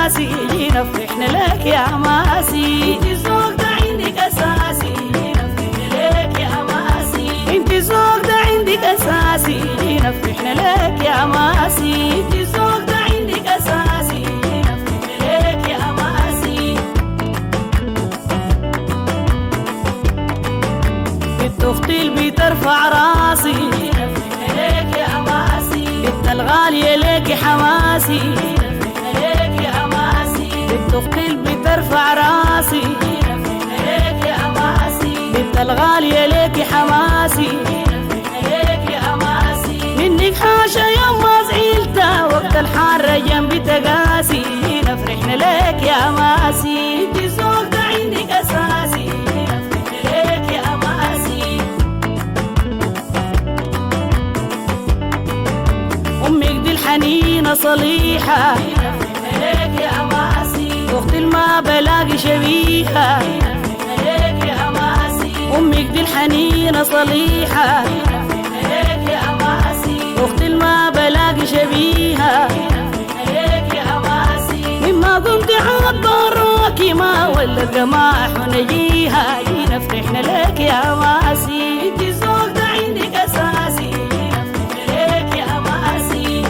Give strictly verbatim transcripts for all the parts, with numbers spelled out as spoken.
أساسي جينا فرحنا لك يا ماسي انت الذوق ده عندك أساسي جينا فرحنا لك يا ماسي انت الذوق ده عندك أساسي جينا فرحنا لك يا ماسي انت الذوق ده عندك أساسي جينا فرحنا لك يا ماسي بنت أختي اللي بترفع راسي جينا فرحنا لك يا ماسي بنت الغالية لك حماسي جينا فرحنا لك يا ماسي بنت أختي اللي بترفع راسي جينا فرحنا لك يا ماسي بنت الغالية لك حماسي جينا فرحنا لك يا ماسي منك حاشا يما زعلت وقت الحارة جنبي تقاسي جينا فرحنا لك يا ماسي انت الذوق ده عندك أساسي جينا فرحنا لك يا ماسي أمك دي الحنينة صليحة جينا فرحنا لك يا ماسي أختي ما بلاقي شبيهة جينا فرحنا لك يا ماسي أمك دي الحنينة صليحة جينا فرحنا لك يا ماسي أختي ما بلاقي شبيهة جينا فرحنا لك يا ماسي مما قمت عبراكي ما ولا الجماح ونجيها جينا فرحنا لك يا ماسي انت الذوق ده عندك أساسي جينا فرحنا لك يا ماسي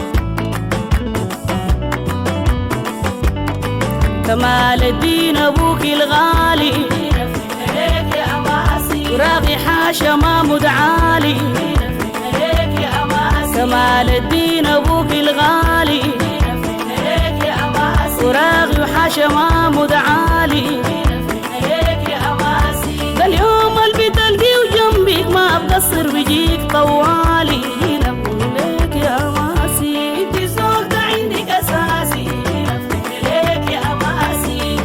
كمال الدين أبوك الغالي جينا فرحنا لك يا ماسي وراغي حاشا ما مدعالي جينا فرحنا لك يا ماسي كمال الدين أبوك الغالي جينا فرحنا لك يا ماسي وراغي وحاشا ما مدعالي جينا فرحنا لك يا ماسي ده اليوم اللي بتلقي وجنبك ما بقصر بيجيك طوالي جينا بقول لك يا ماسي انت الذوق ده عندك أساسي جينا فرحنا لك يا ماسي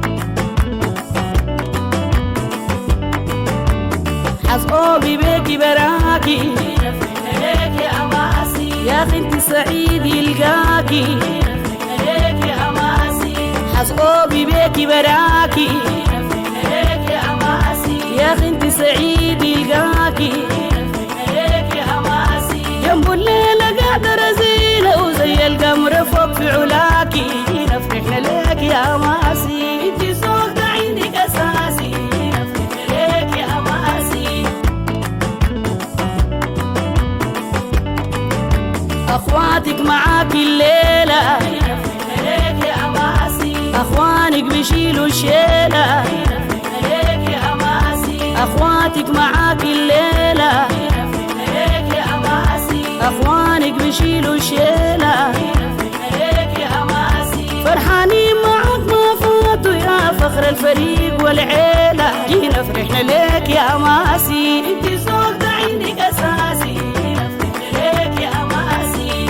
حصوبي بيكي براكي جينا فرحنا لك يا ماسي يا اخي انت سعيد يلقاكي جينا فرحنا لك يا ماسي حصوبي بيكي براكي جينا فرحنا لك يا ماسي يا اخي انت سعيد يلقاكي جينا فرحنا لك يا ماسي جنب الليلة قاعدة رزينة وزي القمر فوق في علاكي جينا فرحنا لك يا ماسي انت الذوق ده عندك أساسي جينا فرحنا لك يا ماسي أخواتك معاك الليلة جينا فرحنا لك يا ماسي أخوانك بيشيلوا الشيلة جينا فرحنا لك يا ماسي أخواتك معاك الليلة جينا فرحنا لك يا ماسي أخوانك بيشيلوا الشيلة جينا فرحنا لك يا ماسي فرحانين معاك ما فاتوا يا فخر الفريق والعيلة جينا فرحنا لك يا ماسي انت الذوق ده عندك أساسي جينا فرحنا لك يا ماسي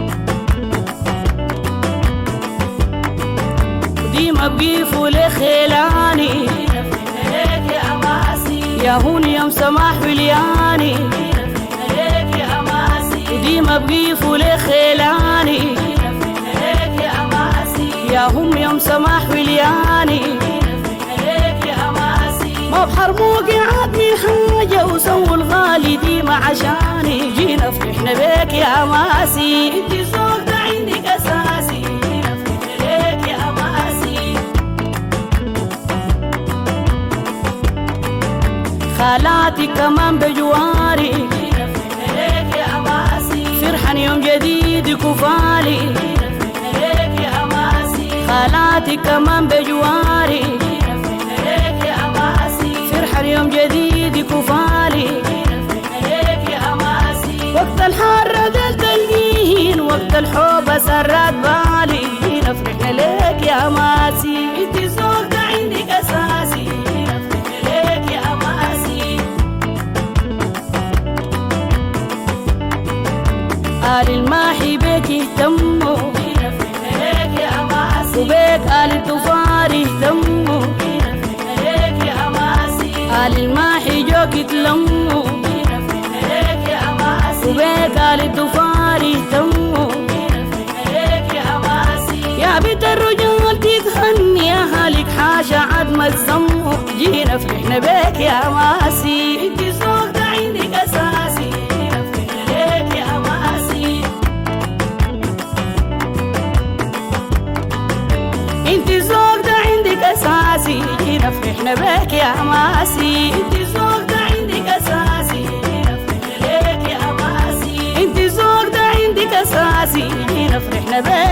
ديما بقيفوا لخيلاني جينا فرحنا لك يا ماسي يا هون يوم سماح ولياني جينا فرحنا لك يا ماسي وديما بقيفوا لخيلاني جينا فرحنا لك يا ماسي يا هم يوم سماح ولياني جينا فرحنا لك يا ماسي ما بحرموك عاد من حاجة وسووا الغالي ديما عشاني جينا فرحنا بك يا ماسي انت الذوق ده عندك أساسي جينا فرحنا لك يا ماسي خالاتي كمان بجواري جينا فرحنا لك يا ماسي فرحان يوم جديد كفالي جينا فرحنا لك يا ماسي خالاتي كمان بجواري جينا فرحنا لك يا ماسي فرحان يوم جديد كفالي جينا فرحنا لك يا ماسي وقت الحارة دل تلقين وقت الحب سرات بالي جينا فرحنا لك يا ماسي انت الذوق ده عندك أساسي جينا فرحنا لك يا ماسي آل الماحي بيك يهتموا جينا فرحنا لك يا ماسي وبيك آل الدفار يهتموا جينا فرحنا لك يا ماسي آل الماحي جوك يتلموا جينا فرحنا لك يا ماسي وبيك آل الدفار يهتموا جينا فرحنا لك يا ماسي يا بيت الرجال تتهني أهلك حاشا عد ما تسموا جينا فرحنا بيك يا ماسي انت الذوق ده عندك أساسي جينا فرحنا لك يا ماسي انت الذوق ده عندك اساسي جينا فرحنا بك يا ماسي انت الذوق ده عندك اساسي جينا فرحنا لك يا ماسي انت الذوق ده عندك اساسي جينا فرحنا بك